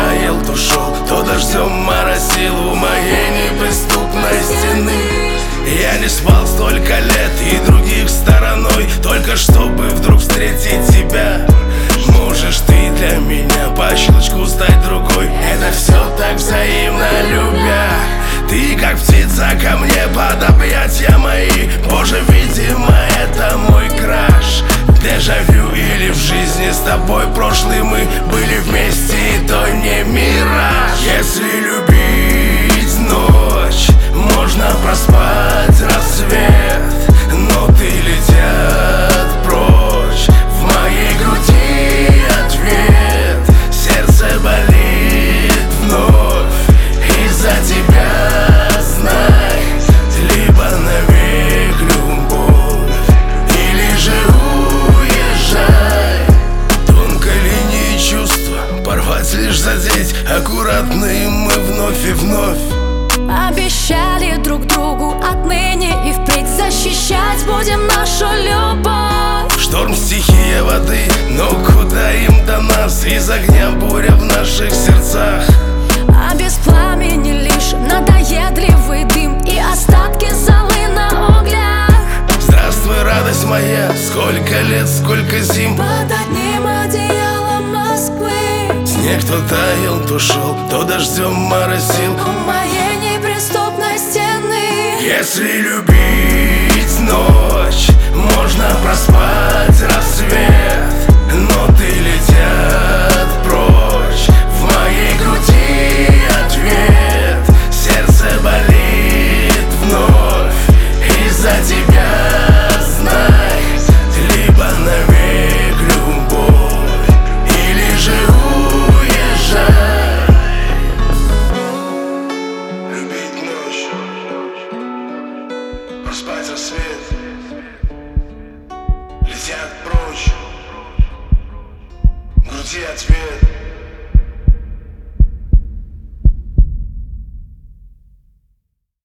таял, то шел, то дождем моросил у моей неприступной стены. Я не спал столько лет и других стороной, только чтобы вдруг встретить тебя. Можешь ты для меня по щелчку стать другой. Это все так взаимно, любя. Ты как птица ко мне под объятия мои. Боже, видимо, это мой краш. Дежавю или в жизни с тобой прошлый мы были вместе, и то не мираж. Если любить ночь, можно проспать рассвет, но ты летят прочь. В моей груди ответ, сердце болит вновь из-за тебя, знай. Либо навек любовь, или же уезжай. Тонкой линии чувства порвать, лишь задеть, аккуратные мы вновь и вновь. Обещали друг другу отныне и впредь защищать будем нашу любовь. Шторм, стихия воды, но куда им до нас? Из огня буря в наших сердцах. А без пламени лишь надоедливый дым и остатки золы на углях. Здравствуй, радость моя, сколько лет, сколько зим Под одним одеялом Москвы. снег то таял, то шел, то дождем моросил У моей неприступной стены. Если любить ночь, можно проспать рассвет,